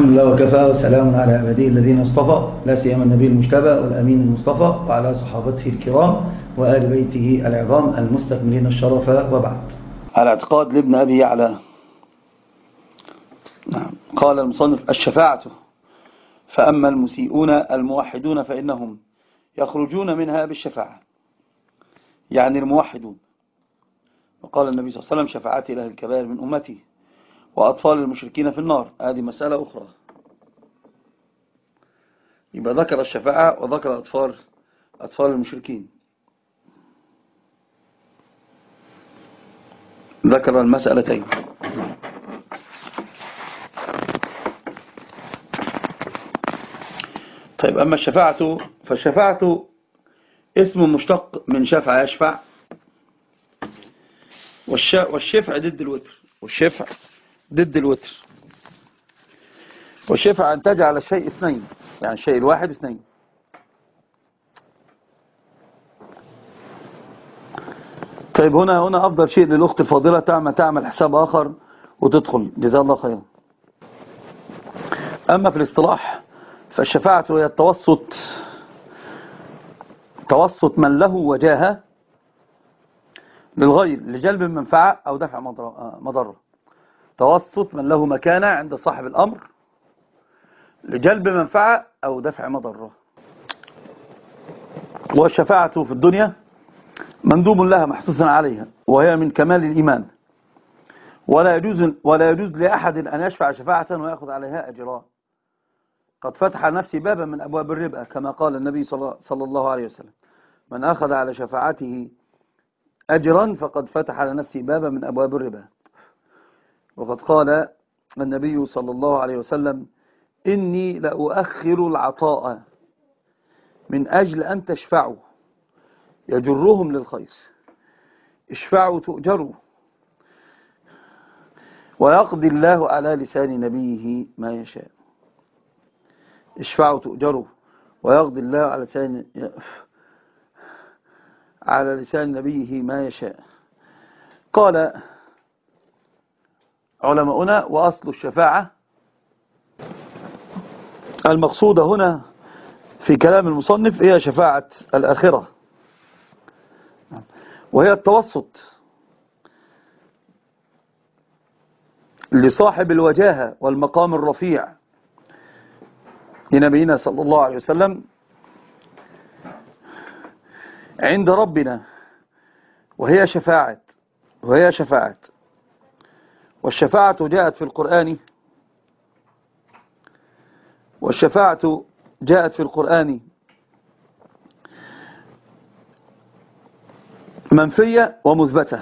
الحمد لله وكفى وسلام على عباده الذين اصطفى لا سيما النبي المجتبى والأمين المصطفى وعلى صحابته الكرام وآل بيته العظام المستكملين الشرف وبعد. على اعتقاد لابن أبي يعلى قال المصنف: الشفاعة فأما المسيئون الموحدون فإنهم يخرجون منها بالشفاعة، يعني الموحدون. وقال النبي صلى الله عليه وسلم: شفاعتي لأهل الكبائر من أمتي وأطفال المشركين في النار. هذه مسألة أخرى. يبقى ذكر الشفاعة وذكر أطفال المشركين، ذكر المسألتين. طيب، أما الشفاعة فالشفاعة اسم مشتق من شفع يشفع، والشفع ضد الوتر، والشفع ضد الوتر. والشفع أن تجعل الشيء اثنين، يعني الشيء الواحد اثنين. طيب، هنا أفضل شيء للأخت الفاضلة تعمل حساب آخر وتدخل، جزاه الله خيرا. أما في الاصطلاح فالشفاعة هي توسط من له وجاهة للغير لجلب المنفعة أو دفع مضرة. توسط من له مكانة عند صاحب الأمر لجلب منفعة أو دفع مضرة. والشفاعة في الدنيا مندوب لها محسوس عليها، وهي من كمال الإيمان، ولا يجوز لأحد أن يشفع شفاعة ويأخذ عليها أجرا. قد فتح نفسي بابا من أبواب الربا، كما قال النبي صلى الله عليه وسلم: من أخذ على شفاعته أجرا فقد فتح على نفسه بابا من أبواب الربا. وقد قال النبي صلى الله عليه وسلم: إني لأؤخر العطاء من أجل أن تشفعوا يجرهم للخير. اشفعوا تؤجروا، ويقضي الله على لسان نبيه ما يشاء. اشفعوا تؤجروا، ويقضي الله على لسان نبيه ما يشاء. قال علماؤنا: وأصل الشفاعة المقصودة هنا في كلام المصنف هي شفاعة الآخرة، وهي التوسط لصاحب الوجاهة والمقام الرفيع لنبينا صلى الله عليه وسلم عند ربنا، وهي شفاعة. والشفاعة جاءت في القرآن منفية ومثبتة.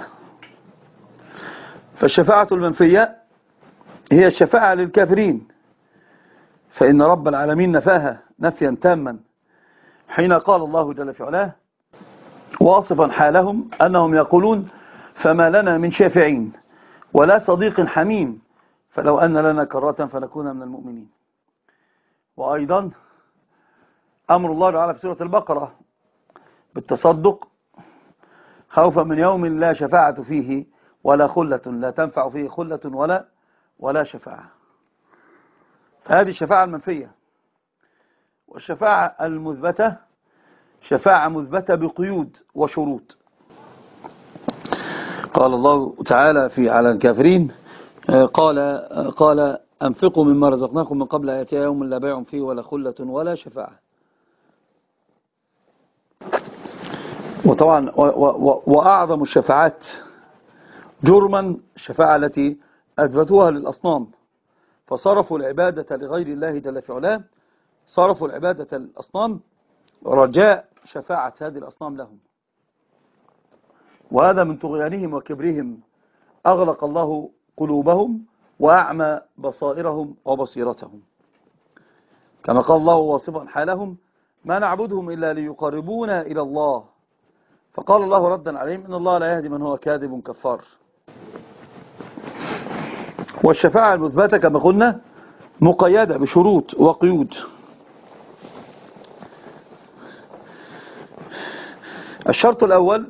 فالشفاعة المنفية هي الشفاعة للكافرين، فإن رب العالمين نفاها نفيا تاما حين قال الله جل في علاه واصفا حالهم أنهم يقولون: فما لنا من شافعين ولا صديق حميم فلو أن لنا كرة فنكون من المؤمنين. وأيضا أمر الله تعالى في سورة البقرة بالتصدق خوفا من يوم لا شفاعة فيه ولا خلة، لا تنفع فيه خلة ولا شفاعة. فهذه الشفاعة المنفية. والشفاعة المثبتة شفاعة مثبتة بقيود وشروط. قال الله تعالى على الكافرين: قال أنفقوا مما رزقناكم من قبل أن يأتي يوم لا بيع فيه ولا خلة ولا شفاعة. وطبعا وأعظم الشفاعات جرما الشفاعة التي أثبتوها للأصنام، فصرفوا العبادة لغير الله جل في علاه، صرفوا العبادة للأصنام رجاء شفاعة هذه الأصنام لهم. وهذا من طغيانهم وكبرهم أغلق الله قلوبهم وأعمى بصائرهم وبصيرتهم، كما قال الله واصفا حالهم: ما نعبدهم إلا ليقربونا إلى الله. فقال الله ردا عليهم: إن الله لا يهدي من هو كاذب كفار. والشفاعة المثبتة كما قلنا مقيدة بشروط وقيود. الشرط الأول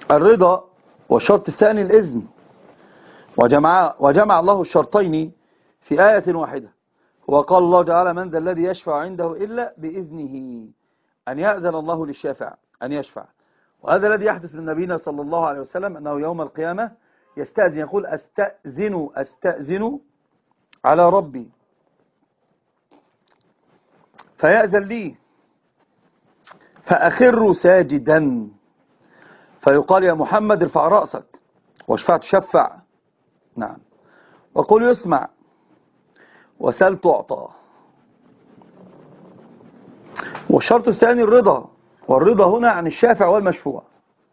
الرضا، والشرط الثاني الإذن. وجمع الله الشرطين في آية واحدة. وقال الله تعالى: من ذا الذي يشفع عنده إلا بإذنه، أن يأذن الله للشافع أن يشفع. وهذا الذي يحدث من نبينا صلى الله عليه وسلم، أنه يوم القيامة يستأذن، يقول: أستأذن على ربي فيأذن لي فأخر ساجدا، فيقال: يا محمد ارفع رأسك واشفع تشفع. نعم. وقل يسمع وسل تعطى. والشرط الثاني الرضا، والرضا هنا عن الشافع والمشفوع.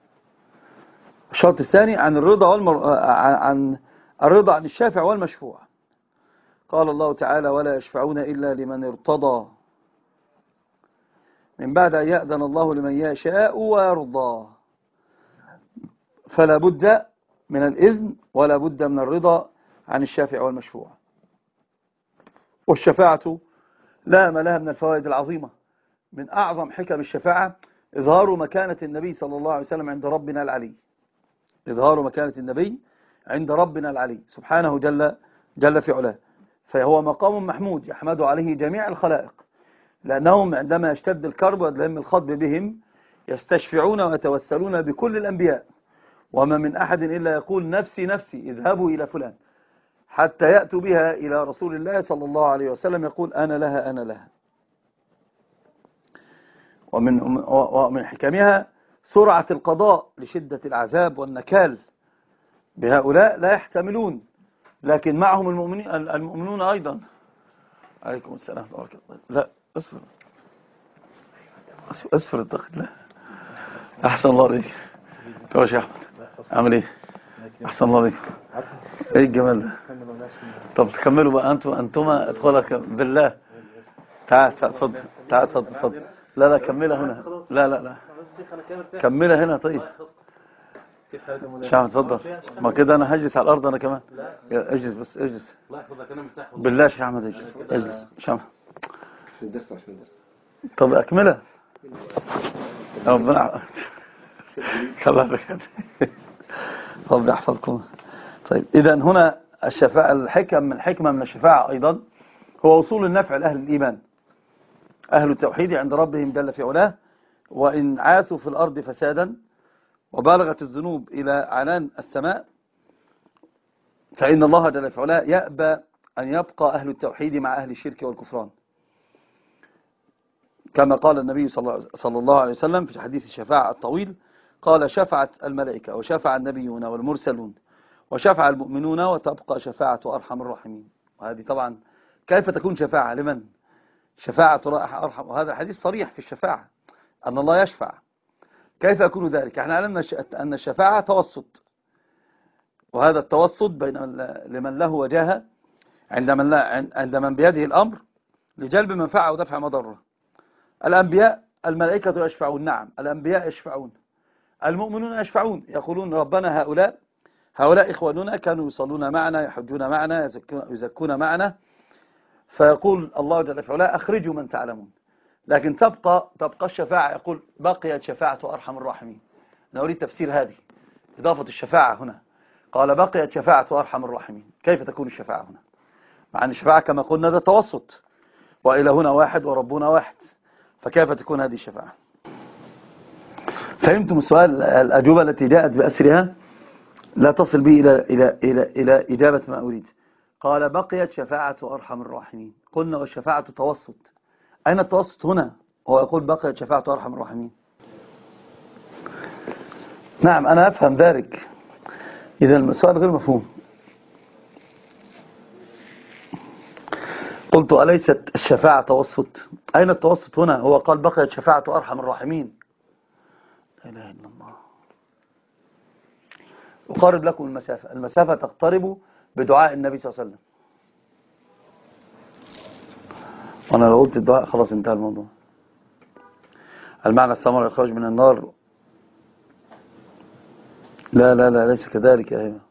الشرط الثاني عن الرضا عن الرضا عن الشافع والمشفوع. قال الله تعالى: ولا يشفعون إلا لمن ارتضى من بعد أن يأذن الله لمن يشاء ويرضى. فلا بد من الإذن ولا بد من الرضا عن الشافع والمشفوع. والشفاعة لا ما لها من الفوائد العظيمة. من أعظم حكم الشفاعة إظهار مكانة النبي صلى الله عليه وسلم عند ربنا العلي. إظهار مكانة النبي عند ربنا العلي سبحانه جل في علاه. فهو مقام محمود يحمد عليه جميع الخلائق، لأنهم عندما يشتد الكرب ويدلهم الخطب بهم يستشفعون ويتوسلون بكل الأنبياء، وما من أحد إلا يقول: نفسي نفسي، اذهبوا إلى فلان، حتى يأتوا بها إلى رسول الله صلى الله عليه وسلم يقول: أنا لها أنا لها. ومن حكمها سرعة القضاء لشدة العذاب والنكال بهؤلاء لا يحتملون، لكن معهم المؤمنون أيضا. عليكم السلام ورحمة الله. لا أسفر الضغط. لا أحسن الله عليك. كوش يا أحمد، عامل إيه؟ أحسن الله عليك. إيه الجمال ده؟ طب تكملوا بقى أنتما ادخلك بالله. تعال تصدق، تعال تصدق. لا كملها هنا. لا كملها هنا. طيب شام تصدق. ما كده أنا هجلس على الأرض أنا كمان. اجلس بس اجلس بالله يا أحمد. اجلس شام. طب أكملها. ربنا ربنا يحفظكم. طيب إذا هنا الشفاعة الحكمة من الشفاعة أيضا هو وصول النفع لأهل الإيمان، أهل التوحيد عند ربهم جل في علاه. وإن عاثوا في الأرض فسادا وبلغت الذنوب إلى عنان السماء، فإن الله جل في علاه يأبى أن يبقى أهل التوحيد مع أهل الشرك والكفران، كما قال النبي صلى الله عليه وسلم في حديث الشفاعة الطويل: قال: شفعت الملائكة وشفع النبيون والمرسلون وشفع المؤمنون وتبقى شفاعة أرحم الراحمين. وهذه طبعا كيف تكون شفاعة لمن؟ شفاعة أرحم. وهذا الحديث صريح في الشفاعة أن الله يشفع. كيف يكون ذلك؟ احنا علمنا أن الشفاعة توسط، وهذا التوسط بين لمن له وجاهة عند من بيده الأمر لجلب منفعة ودفع مضرة. الأنبياء الملائكة يشفعون، نعم الأنبياء يشفعون، المؤمنون يشفعون، يقولون: ربنا هؤلاء إخواننا كانوا يصلون معنا، يحجون معنا، يزكون معنا، فيقول الله جل في علاه: أخرجوا من تعلمون. لكن تبقى الشفاعة، يقول: بقيت شفاعة أرحم الراحمين. نريد تفسير هذه إضافة الشفاعة هنا. قال: بقيت شفاعة أرحم الراحمين. كيف تكون الشفاعة هنا؟ مع أن الشفاعة كما قلنا ده توسط، وإلى هنا واحد وربنا واحد، فكيف تكون هذه الشفاعة؟ فهمتم السؤال؟ الأجوبة التي جاءت بأسرها لا تصل بي إلى إجابة ما أريد. قال: بقيت شفاعة أرحم الراحمين. قلنا والشفاعة توسط. أين التوسط هنا؟ هو يقول: بقيت شفاعة أرحم الراحمين. نعم أنا أفهم ذلك. إذا السؤال غير مفهوم. قلت: أليست الشفاعة توسط؟ أين التوسط هنا؟ هو قال: بقيت شفاعة أرحم الراحمين. لا إله إلا الله. أقارب لكم المسافة تقترب بدعاء النبي صلى الله عليه وسلم. وأنا لو قلت الدعاء خلاص انتهى الموضوع. المعنى الثمر يخرج من النار. لا ليس كذلك يا هيما.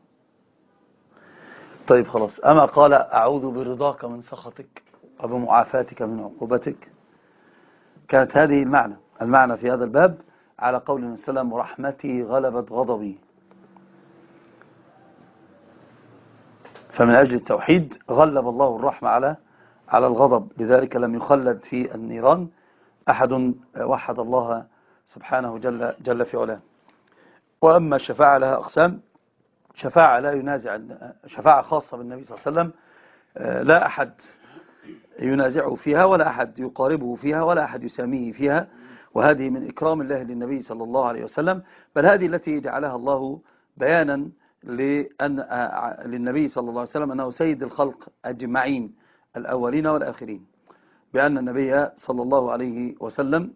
طيب خلاص. أما قال: أعوذ برضاك من سخطك وبمعافاتك من عقوبتك. كانت هذه المعنى في هذا الباب على قول النبي صلى الله عليه وسلم: رحمتي غلبت غضبي. فمن أجل التوحيد غلب الله الرحمة على الغضب، لذلك لم يخلد في النيران أحد وحد الله سبحانه جل في علاه. وأما الشفاعة لها أقسام: شفاعة لا ينازع، شفاعة خاصة بالنبي صلى الله عليه وسلم لا أحد ينازعه فيها ولا أحد يقاربه فيها ولا أحد يساميه فيها، وهذه من إكرام الله للنبي صلى الله عليه وسلم، بل هذه التي جعلها الله بيانا للنبي صلى الله عليه وسلم أنه سيد الخلق أجمعين الأولين والآخرين، بأن النبي صلى الله عليه وسلم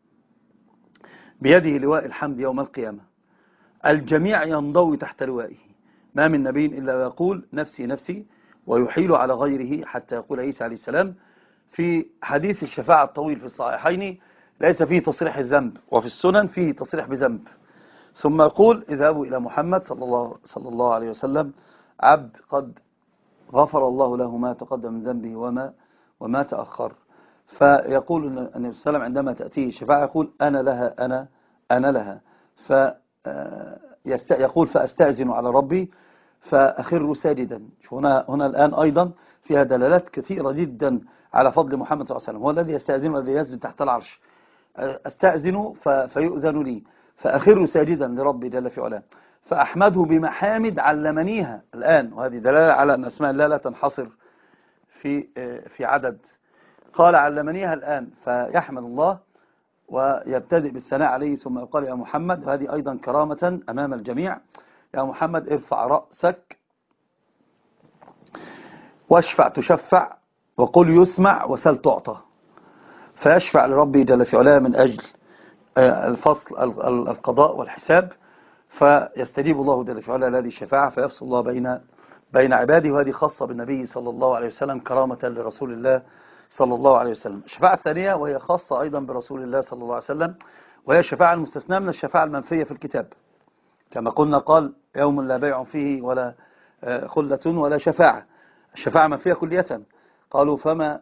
بيده لواء الحمد يوم القيامة، الجميع ينضوي تحت لوائه، ما من نبي إلا يقول نفسي نفسي ويحيل على غيره حتى يقول عيسى عليه السلام. في حديث الشفاعة الطويل في الصحيحين ليس فيه تصريح الذنب، وفي السنن فيه تصريح بذنب، ثم يقول: اذهبوا إلى محمد صلى الله عليه وسلم، عبد قد غفر الله له ما تقدم من ذنبه وما تأخر. فيقول النبي صلى الله عليه وسلم عندما تأتيه الشفاعة يقول: أنا لها أنا لها، يقول: فأستأذن على ربي فأخر ساجدا. هنا الآن أيضا فيها دلالات كثيرة جدا على فضل محمد صلى الله عليه وسلم، هو الذي يستأذن والذي يسجد تحت العرش. أستأذن فيؤذن لي فأخر ساجدا لربي جل في علاه، فأحمده بمحامد علمنيها الآن، وهذه دلالة على أن أسماء الله لا تنحصر في عدد. قال: علمنيها الآن، فيحمد الله ويبتدئ بالثناء عليه، ثم يقال: يا محمد، وهذه أيضا كرامة أمام الجميع: يا محمد ارفع رأسك واشفع تشفع وقل يسمع وسل تعطى. فيشفع لربي جل في علاه من أجل الفصل القضاء والحساب، فيستجيب الله جل في علاه هذه الشفاعة، فيفصل الله بين عباده، وهذه خاصة بالنبي صلى الله عليه وسلم كرامة لرسول الله صلى الله عليه وسلم. الشفاعة الثانية وهي خاصة أيضا برسول الله صلى الله عليه وسلم، وهي الشفاعة المستثناة من الشفاعة المنفية في الكتاب، كما قلنا: قال: يوم لا بيع فيه ولا خلة ولا شفاعة. الشفاعة منفية كلية. قالوا: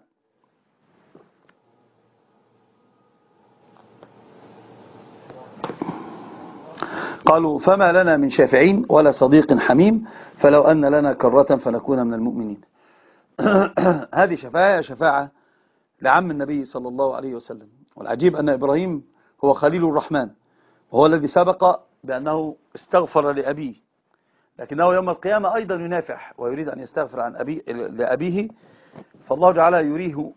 فما لنا من شافعين ولا صديق حميم، فلو أن لنا كرة فنكون من المؤمنين. هذه شفاعة لعم النبي صلى الله عليه وسلم. والعجيب أن إبراهيم هو خليل الرحمن، وهو الذي سبق بأنه استغفر لأبيه، لكنه يوم القيامة أيضا ينافح ويريد أن يستغفر عن لأبيه، فالله تعالى يريه،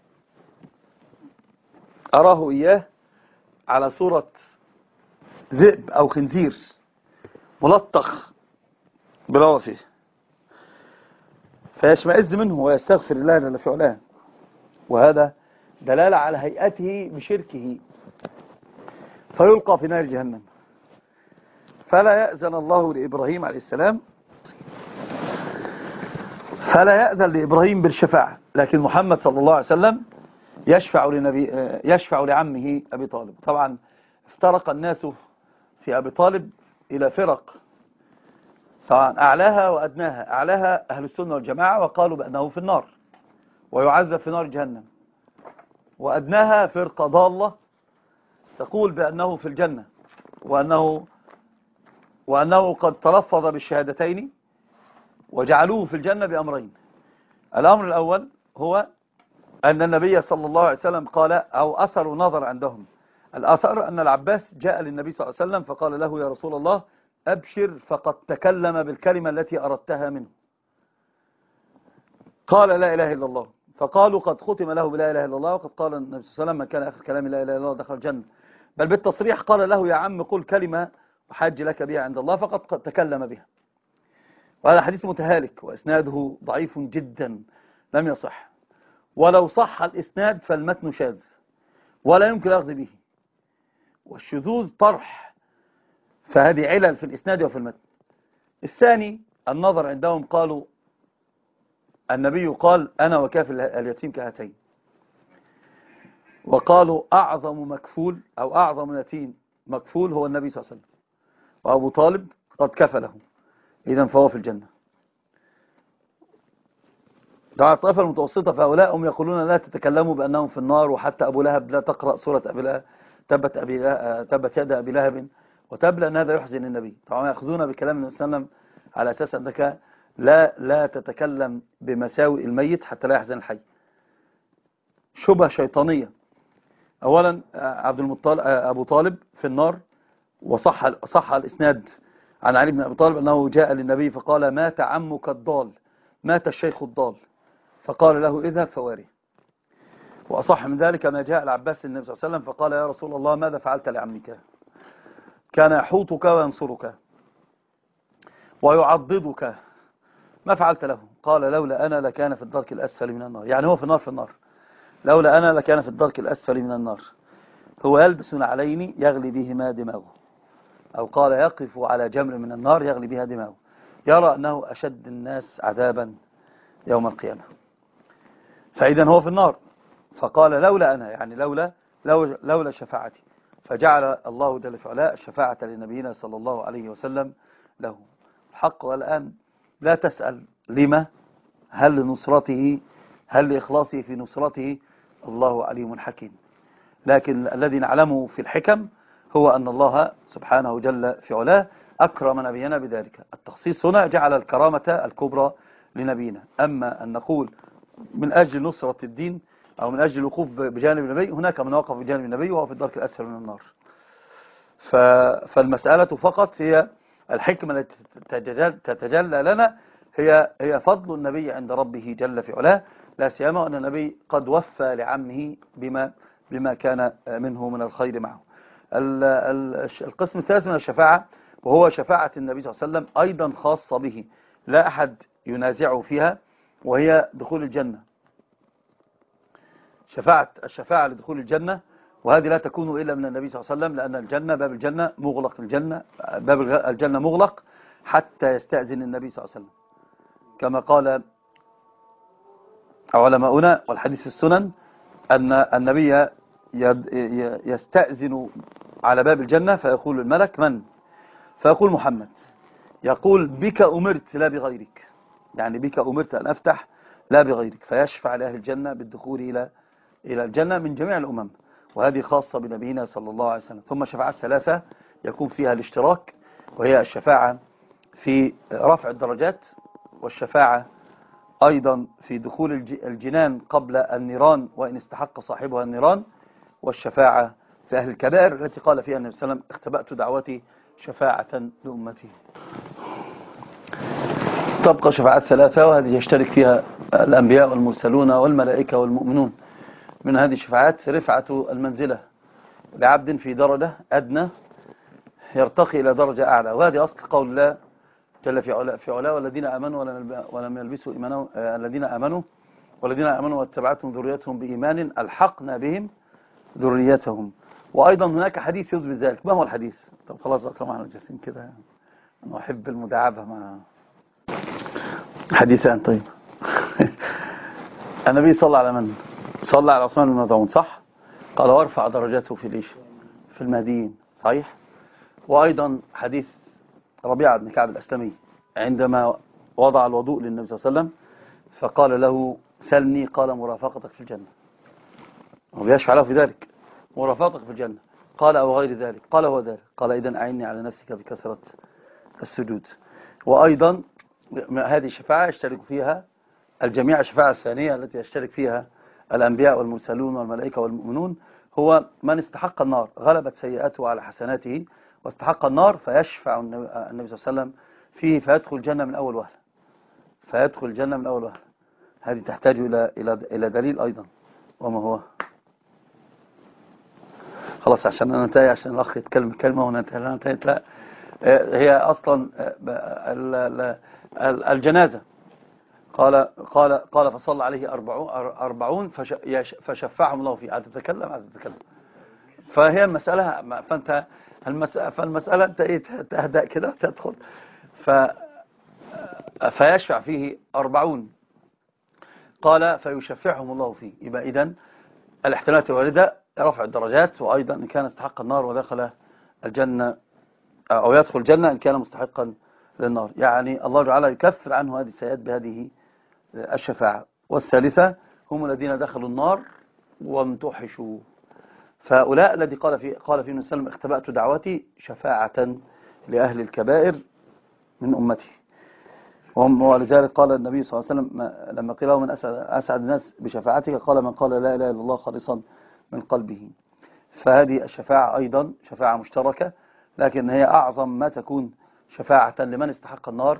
أراه إياه على صورة ذئب أو خنزير ملطخ بروثه، فيشمئز منه ويستغفر الله جل في علاه، وهذا دلالة على هيئته بشركه، فيلقى في نار جهنم. فلا يأذن الله لإبراهيم عليه السلام، فلا يأذن لإبراهيم بالشفاعة، لكن محمد صلى الله عليه وسلم يشفع لعمه أبي طالب. طبعا افترق الناس في أبي طالب إلى فرق، طبعا أعلاها وأدناها. أعلاها أهل السنة والجماعة وقالوا بأنه في النار ويعذب في نار جهنم، وأدناها فرقة ضالة تقول بأنه في الجنة، وأنه قد تلفظ بالشهادتين وجعلوه في الجنة بأمرين. الأمر الأول هو أن النبي صلى الله عليه وسلم قال، أو أثر نظر عندهم، الأثر أن العباس جاء للنبي صلى الله عليه وسلم فقال له: يا رسول الله أبشر فقد تكلم بالكلمة التي أردتها منه. قال: لا إله إلا الله. فقالوا: قد ختم له بلا إله إلا الله، وقد قال النبي صلى الله عليه وسلم: من كان آخر كلام لا إله إلا الله دخل الجنة. بل بالتصريح قال له: يا عم قل كلمة أحاج لك بها عند الله، فقد تكلم بها. وهذا حديث متهالك وإسناده ضعيف جدا لم يصح، ولو صح الإسناد فالمتن شاذ ولا يمكن الأخذ به، والشذوذ طرح، فهذه علل في الإسناد وفي المتن. الثاني النظر عندهم، قالوا النبي قال: أنا وكافل اليتيم كهاتين، وقالوا أعظم مكفول أو أعظم يتيم مكفول هو النبي صلى الله عليه وسلم، وأبو طالب قد كفله، إذن فهو في الجنة. دعا الطائفة المتوسطة فهؤلاء هم يقولون: لا تتكلموا بأنهم في النار، وحتى أبو لهب لا تقرأ سورة أبي لهب، تبت يد أبي لهب وتب، لأن هذا يحزن النبي. طبعا يأخذون بكلام النبي صلى الله عليه وسلم على أساس أنك لا تتكلم بمساوئ الميت حتى لا يحزن الحي. شبهة شيطانية. أولا عبد المطلب أبو طالب في النار، وصح الإسناد عن علي بن أبي طالب أنه جاء للنبي فقال مات عمك الضال، مات الشيخ الضال، فقال له اذهب فواري. وأصح من ذلك ما جاء العباس للنبي صلى الله عليه وسلم فقال يا رسول الله ماذا فعلت لعمك؟ كان يحوطك وينصرك ويعضدك، ما فعلت له؟ قال لولا أنا لكان في الدرك الأسفل من النار. يعني هو في النار، لولا أنا لكان في الدرك الأسفل من النار. هو يلبس نعلين يغلي بهما دماغه، أو قال يقف على جمر من النار يغلي بها دماغه، يرى أنه أشد الناس عذابا يوم القيامة. فإذا هو في النار، فقال لولا أنا، يعني لولا شفاعتي، فجعل الله جل وعلا الشفاعة لنبينا صلى الله عليه وسلم له الحق. والآن لا تسأل لما، هل لنصرته، هل لإخلاصه في نصرته، الله عليم حكيم. لكن الذي نعلمه في الحكم هو أن الله سبحانه جل في علاه أكرم نبينا بذلك. التخصيص هنا جعل الكرامة الكبرى لنبينا. أما أن نقول من أجل نصرة الدين أو من أجل الوقوف بجانب النبي، هناك من وقف بجانب النبي وهو في الدرك الأسفل من النار. فالمسألة فقط هي الحكمة التي تتجلى لنا، هي فضل النبي عند ربه جل في علاه، لا سيما أن النبي قد وفى لعمه بما كان منه من الخير معه. القسم الثالث من الشفاعة وهو شفاعة النبي صلى الله عليه وسلم، أيضا خاصة به، لا أحد ينازعه فيها، وهي دخول الجنة. الشفاعة لدخول الجنة، وهذه لا تكون إلا من النبي صلى الله عليه وسلم، لأن باب الجنة مغلق، باب الجنة مغلق حتى يستأذن النبي صلى الله عليه وسلم، كما قال علماؤنا، والحديث في السنن أن النبي يستأذن على باب الجنة فيقول الملك من؟ فيقول محمد، يقول بك أمرت لا بغيرك، يعني بك أمرت أن أفتح لا بغيرك، فيشفع لأهل الجنة بالدخول إلى الجنة من جميع الأمم، وهذه خاصة بنبينا صلى الله عليه وسلم. ثم شفاعات ثلاثة يكون فيها الاشتراك، وهي الشفاعة في رفع الدرجات، والشفاعة أيضا في دخول الجنان قبل النيران وإن استحق صاحبها النيران، والشفاعة في أهل الكبائر التي قال فيها النبي صلى الله عليه وسلم اختبأت دعوتي شفاعة لأمتي. تبقى شفاعات ثلاثة، وهذه يشترك فيها الأنبياء والمرسلون والملائكة والمؤمنون. من هذه الشفاعات رفعة المنزلة لعبد في درجة أدنى يرتقي إلى درجة أعلى، وهذه أصل قول الله جل في علاه والذين آمنوا ولم يلبسوا إيمانهم، الذين آمنوا واتبعتهم ذريتهم بإيمان ألحقنا بهم ذريتهم. وأيضا هناك حديث يثبت ذلك. ما هو الحديث؟ طب خلاص أكرم احنا جالسين كده، أنا أحب المداعبة مع حديثان. طيب النبي صلى على من؟ صلى على عثمان بن مظعون، صح؟ قال وارفع درجاته في المهديين، صحيح؟ وأيضا حديث ربيعة بن كعب الأسلمي عندما وضع الوضوء للنبي صلى الله عليه وسلم فقال له سلني، قال مرافقتك في الجنة، هو بيشفع له في ذلك، مرافقتك في الجنة، قال أو غير ذلك، قال هو ذلك، قال إذن أعني على نفسك بكثرة السجود. وأيضا هذه الشفاعة يشترك فيها الجميع. الشفاعة الثانية التي يشترك فيها الأنبياء والمرسلون والملائكة والمؤمنون هو من استحق النار، غلبت سيئاته على حسناته واستحق النار، فيشفع النبي صلى الله عليه وسلم فيه فيدخل الجنة من أول وهلة، هذه تحتاج إلى دليل أيضا، وما هو؟ خلاص عشان أنا انتهي، عشان الأخ يتكلم كلمة وننتهي. لا، هي أصلا الجنازة قال فصلى عليه 40 فشفعهم الله فيه. عايز تتكلم. فهي المسألة، فالمسألة أنت تهدأ كده تدخل. فيشفع فيه 40، قال فيشفعهم الله فيه. يبقى إذن الاحتمالات الواردة رفع الدرجات، وأيضا إن كان استحق النار ودخل الجنة، أو يدخل الجنة إن كان مستحقا للنار، يعني الله تعالى يكفر عنه هذه السيئات بهذه الشفاعة. والثالثة هم الذين دخلوا النار وامتحشوا، فهؤلاء الذي قال فيه النبي صلى الله عليه وسلم اختبأت دعوتي شفاعة لأهل الكبائر من أمتي. ولذلك قال النبي صلى الله عليه وسلم لما قيل له من أسعد الناس بشفاعتك، قال من قال لا إله إلا الله خالصا من قلبه. فهذه الشفاعة أيضا شفاعة مشتركة، لكن هي أعظم ما تكون شفاعة لمن استحق النار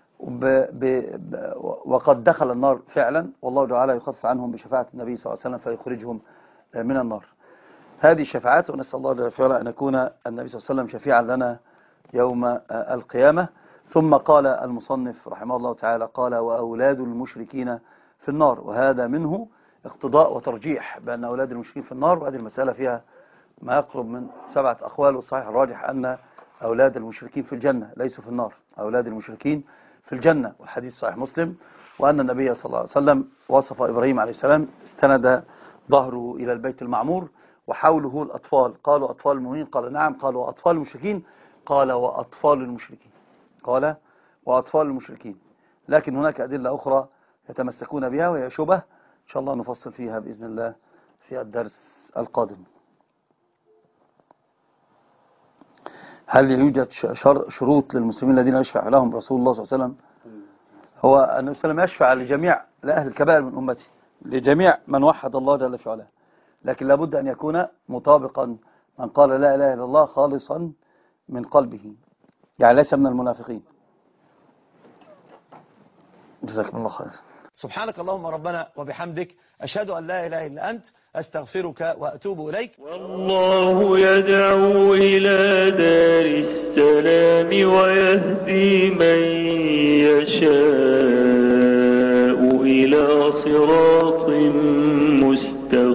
وقد دخل النار فعلا، والله تعالى يخفف عنهم بشفاعة النبي صلى الله عليه وسلم فيخرجهم من النار. هذه الشفاعات، ونسأل الله جل وعلا أن يكون النبي صلى الله عليه وسلم شفيعا لنا يوم القيامة. ثم قال المصنف رحمه الله تعالى قال وأولاد المشركين في النار، وهذا منه اقتضاء وترجيح بأن أولاد المشركين في النار، وهذه المسألة فيها ما يقرب من 7 أقوال، والصحيح الراجح أن أولاد المشركين في الجنة ليسوا في النار، أولاد المشركين في الجنة، والحديث صحيح مسلم. وأن النبي صلى الله عليه وسلم وصف إبراهيم عليه السلام استند ظهره إلى البيت المعمور وحوله الأطفال، قالوا أطفال المؤمنين؟ قال نعم. قالوا وأطفال المشركين؟ قال وأطفال المشركين، قال وأطفال المشركين. لكن هناك أدلة أخرى يتمسكون بها وهي شبه إن شاء الله نفصل فيها بإذن الله في الدرس القادم. هل يوجد شروط للمسلمين الذين يشفع لهم رسول الله صلى الله عليه وسلم؟ هو النبي صلى الله عليه وسلم يشفع لجميع لأهل الكبائر من أمته، لجميع من وحد الله جل في علاه، لكن لابد أن يكون مطابقا من قال لا إله إلا الله خالصا من قلبه، يعني ليس من المنافقين. جزاكم الله خير. سبحانك اللهم ربنا وبحمدك، أشهد أن لا إله إلا أنت، أستغفرك وأتوب إليك. والله يدعو إلى دار السلام ويهدي من يشاء إلى صراط مستقيم.